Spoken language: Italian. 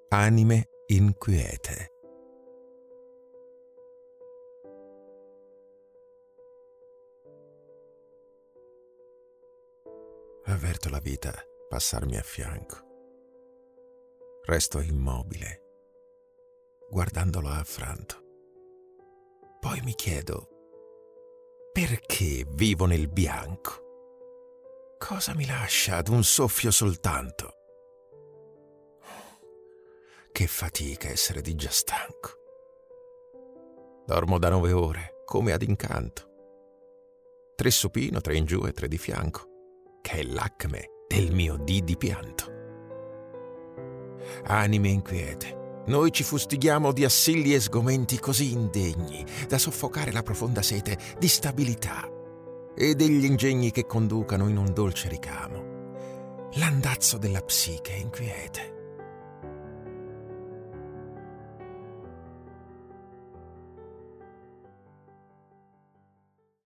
Anime inquiete. Avverto la vita passarmi a fianco. Resto immobile, guardandolo affranto. Poi mi chiedo, perché vivo nel bianco? Cosa mi lascia ad un soffio soltanto? Che fatica essere di già stanco. Dormo da 9 ore, come ad incanto. 3 supino, 3 in giù e 3 di fianco, che è l'acme del mio dì di pianto. Anime inquiete, noi ci fustighiamo di assilli e sgomenti così indegni da soffocare la profonda sete di stabilità e degli ingegni che conducano in un dolce ricamo l'andazzo della psiche inquiete.